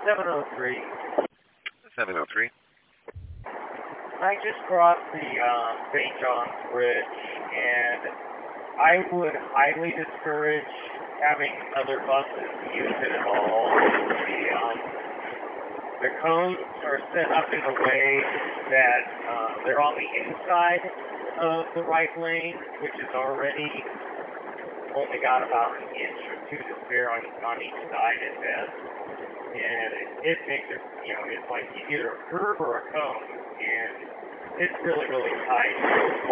703. 703. I just crossed the St. John's Bridge, and I would highly discourage having other buses use it at all. The cones are set up in a way that they're on the inside of the right lane, which is already only got about an inch or two to spare on each side at best. And it makes it, it's like either a curve or a cone, and it's really, really tight.